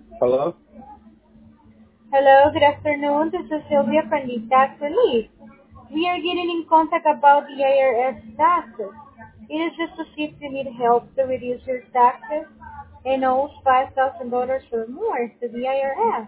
Hello? Hello, good afternoon. This is Sylvia from the Tax Relief. We are getting in contact about the IRS taxes. It is just to see if you need help to reduce your taxes and owes $5,000 or more to the IRS.